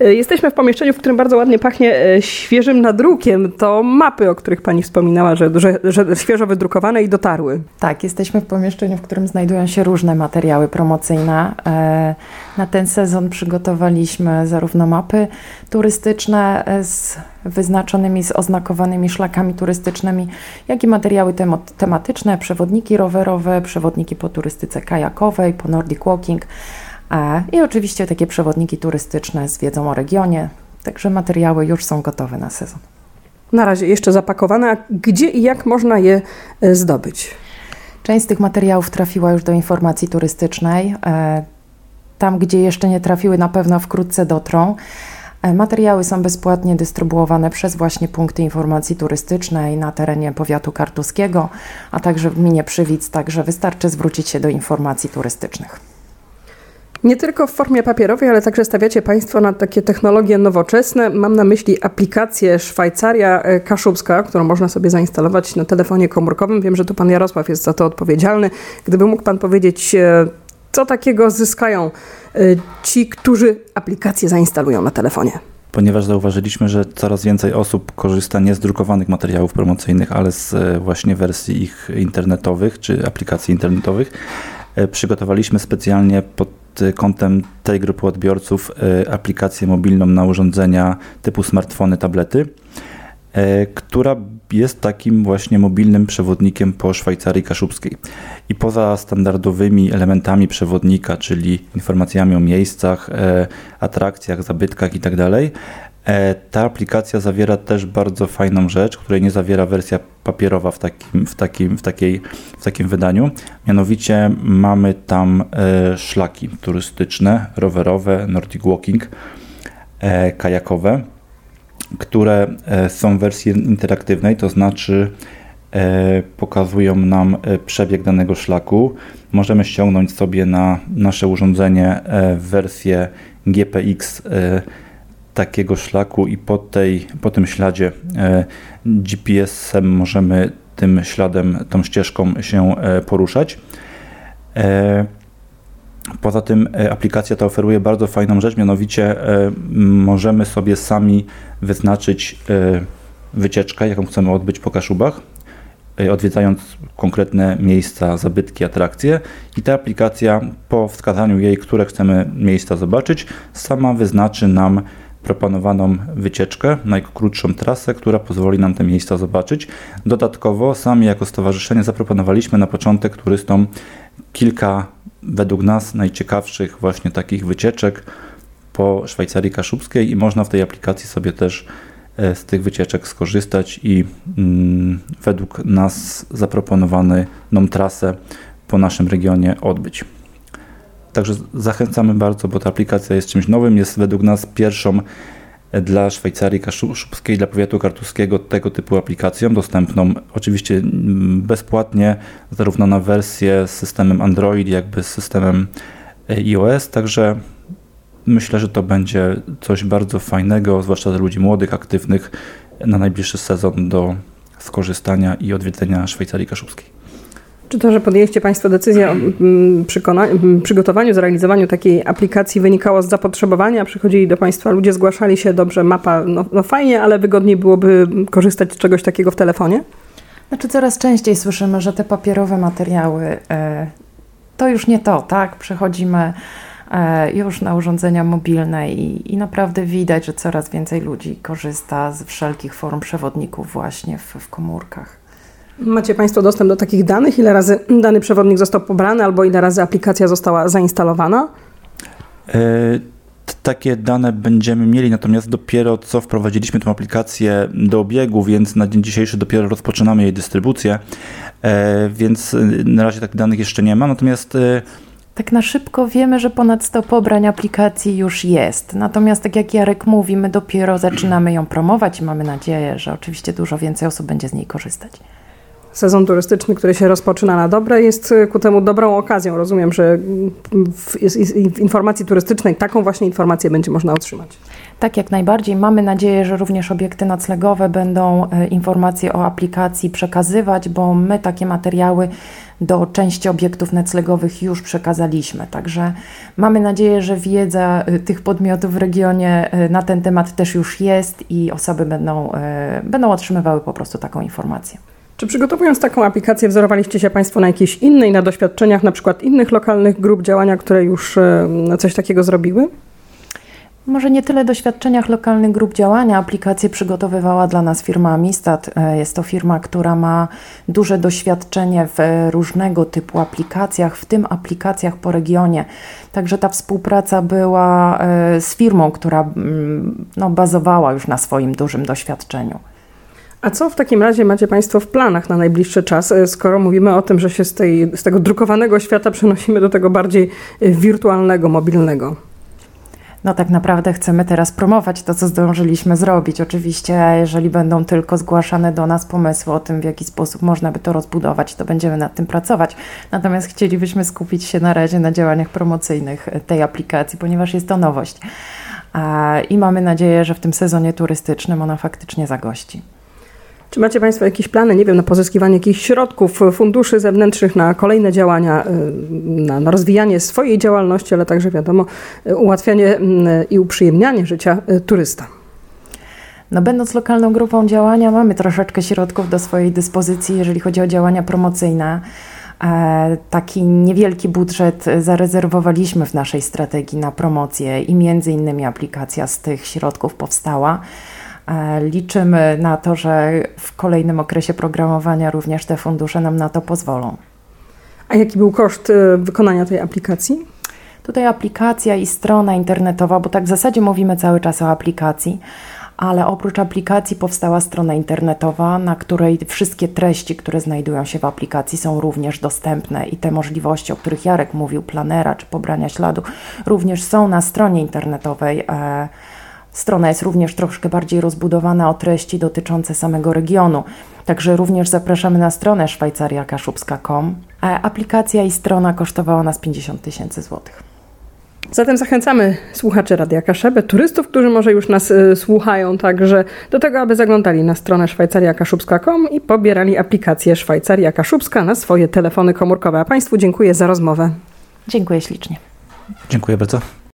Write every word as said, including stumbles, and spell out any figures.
Jesteśmy w pomieszczeniu, w którym bardzo ładnie pachnie świeżym nadrukiem. To mapy, o których pani wspominała, że, że, że świeżo wydrukowane i dotarły. Tak, jesteśmy w pomieszczeniu, w którym znajdują się różne materiały promocyjne. Na ten sezon przygotowaliśmy zarówno mapy turystyczne z wyznaczonymi, z oznakowanymi szlakami turystycznymi, jak i materiały tematyczne, przewodniki rowerowe, przewodniki po turystyce kajakowej, po Nordic Walking i oczywiście takie przewodniki turystyczne z wiedzą o regionie. Także materiały już są gotowe na sezon. Na razie jeszcze zapakowane. A gdzie i jak można je zdobyć? Część z tych materiałów trafiła już do informacji turystycznej. Tam, gdzie jeszcze nie trafiły, na pewno wkrótce dotrą. Materiały są bezpłatnie dystrybuowane przez właśnie punkty informacji turystycznej na terenie powiatu kartuskiego, a także w gminie Przywidz, także wystarczy zwrócić się do informacji turystycznych. Nie tylko w formie papierowej, ale także stawiacie Państwo na takie technologie nowoczesne. Mam na myśli aplikację Szwajcaria Kaszubska, którą można sobie zainstalować na telefonie komórkowym. Wiem, że tu Pan Jarosław jest za to odpowiedzialny. Gdyby mógł Pan powiedzieć, co takiego zyskają ci, którzy aplikację zainstalują na telefonie? Ponieważ zauważyliśmy, że coraz więcej osób korzysta nie z drukowanych materiałów promocyjnych, ale z właśnie wersji ich internetowych czy aplikacji internetowych, przygotowaliśmy specjalnie pod kątem tej grupy odbiorców aplikację mobilną na urządzenia typu smartfony, tablety, która jest takim właśnie mobilnym przewodnikiem po Szwajcarii Kaszubskiej. I poza standardowymi elementami przewodnika, czyli informacjami o miejscach, atrakcjach, zabytkach itd., ta aplikacja zawiera też bardzo fajną rzecz, której nie zawiera wersja papierowa w takim, w takim, w takiej, w takim wydaniu. Mianowicie mamy tam szlaki turystyczne, rowerowe, Nordic Walking, kajakowe, które są w wersji interaktywnej, to znaczy pokazują nam przebieg danego szlaku. Możemy ściągnąć sobie na nasze urządzenie wersję G P X takiego szlaku i po, tej, po tym śladzie G P S-em możemy tym śladem, tą ścieżką się poruszać. Poza tym aplikacja ta oferuje bardzo fajną rzecz, mianowicie możemy sobie sami wyznaczyć wycieczkę, jaką chcemy odbyć po Kaszubach, odwiedzając konkretne miejsca, zabytki, atrakcje, i ta aplikacja po wskazaniu jej, które chcemy miejsca zobaczyć, sama wyznaczy nam proponowaną wycieczkę, najkrótszą trasę, która pozwoli nam te miejsca zobaczyć. Dodatkowo sami jako stowarzyszenie zaproponowaliśmy na początek turystom kilka według nas najciekawszych właśnie takich wycieczek po Szwajcarii Kaszubskiej i można w tej aplikacji sobie też z tych wycieczek skorzystać i mm, według nas zaproponowaną trasę po naszym regionie odbyć. Także zachęcamy bardzo, bo ta aplikacja jest czymś nowym, jest według nas pierwszą dla Szwajcarii Kaszubskiej, dla powiatu kartuskiego tego typu aplikacją, dostępną oczywiście bezpłatnie, zarówno na wersję z systemem Android, jakby z systemem iOS, także myślę, że to będzie coś bardzo fajnego, zwłaszcza dla ludzi młodych, aktywnych, na najbliższy sezon do skorzystania i odwiedzenia Szwajcarii Kaszubskiej. Czy to, że podjęliście Państwo decyzję o przygotowaniu, zrealizowaniu takiej aplikacji wynikało z zapotrzebowania? Przychodzili do Państwa ludzie, zgłaszali się, dobrze, mapa, no, no fajnie, ale wygodniej byłoby korzystać z czegoś takiego w telefonie? Znaczy coraz częściej słyszymy, że te papierowe materiały e, to już nie to, tak? Przechodzimy e, już na urządzenia mobilne i, i naprawdę widać, że coraz więcej ludzi korzysta z wszelkich form przewodników właśnie w, w komórkach. Macie Państwo dostęp do takich danych? Ile razy dany przewodnik został pobrany albo ile razy aplikacja została zainstalowana? E, takie dane będziemy mieli, natomiast dopiero co wprowadziliśmy tę aplikację do obiegu, więc na dzień dzisiejszy dopiero rozpoczynamy jej dystrybucję, e, więc na razie takich danych jeszcze nie ma, natomiast... E, Tak na szybko wiemy, że ponad sto pobrań aplikacji już jest. Natomiast tak jak Jarek mówi, my dopiero zaczynamy ją promować i mamy nadzieję, że oczywiście dużo więcej osób będzie z niej korzystać. Sezon turystyczny, który się rozpoczyna na dobre, jest ku temu dobrą okazją. Rozumiem, że w, w informacji turystycznej taką właśnie informację będzie można otrzymać. Tak, jak najbardziej. Mamy nadzieję, że również obiekty noclegowe będą informacje o aplikacji przekazywać, bo my takie materiały do części obiektów noclegowych już przekazaliśmy. Także mamy nadzieję, że wiedza tych podmiotów w regionie na ten temat też już jest i osoby będą, będą otrzymywały po prostu taką informację. Czy przygotowując taką aplikację wzorowaliście się Państwo na jakiejś innej, na doświadczeniach na przykład innych lokalnych grup działania, które już coś takiego zrobiły? Może nie tyle doświadczeniach lokalnych grup działania. Aplikację przygotowywała dla nas firma Mistat. Jest to firma, która ma duże doświadczenie w różnego typu aplikacjach, w tym aplikacjach po regionie. Także ta współpraca była z firmą, która no, bazowała już na swoim dużym doświadczeniu. A co w takim razie macie Państwo w planach na najbliższy czas, skoro mówimy o tym, że się z, tej, z tego drukowanego świata przenosimy do tego bardziej wirtualnego, mobilnego? No tak naprawdę chcemy teraz promować to, co zdążyliśmy zrobić. Oczywiście, jeżeli będą tylko zgłaszane do nas pomysły o tym, w jaki sposób można by to rozbudować, to będziemy nad tym pracować. Natomiast chcielibyśmy skupić się na razie na działaniach promocyjnych tej aplikacji, ponieważ jest to nowość. I mamy nadzieję, że w tym sezonie turystycznym ona faktycznie zagości. Czy macie Państwo jakieś plany, nie wiem, na pozyskiwanie jakichś środków, funduszy zewnętrznych na kolejne działania, na, na rozwijanie swojej działalności, ale także wiadomo, ułatwianie i uprzyjemnianie życia turysta? No, będąc lokalną grupą działania, mamy troszeczkę środków do swojej dyspozycji, jeżeli chodzi o działania promocyjne. E, taki niewielki budżet zarezerwowaliśmy w naszej strategii na promocję i między innymi aplikacja z tych środków powstała. Liczymy na to, że w kolejnym okresie programowania również te fundusze nam na to pozwolą. A jaki był koszt wykonania tej aplikacji? Tutaj aplikacja i strona internetowa, bo tak w zasadzie mówimy cały czas o aplikacji, ale oprócz aplikacji powstała strona internetowa, na której wszystkie treści, które znajdują się w aplikacji, są również dostępne i te możliwości, o których Jarek mówił, planera czy pobrania śladu, również są na stronie internetowej. Strona jest również troszkę bardziej rozbudowana o treści dotyczące samego regionu. Także również zapraszamy na stronę szwajcaria kaszubska kropka com. Aplikacja i strona kosztowała nas pięćdziesiąt tysięcy złotych. Zatem zachęcamy słuchaczy Radia Kaszebę, turystów, którzy może już nas y, słuchają, także do tego, aby zaglądali na stronę szwajcaria kaszubska kropka com i pobierali aplikację Szwajcaria Kaszubska na swoje telefony komórkowe. A Państwu dziękuję za rozmowę. Dziękuję ślicznie. Dziękuję bardzo.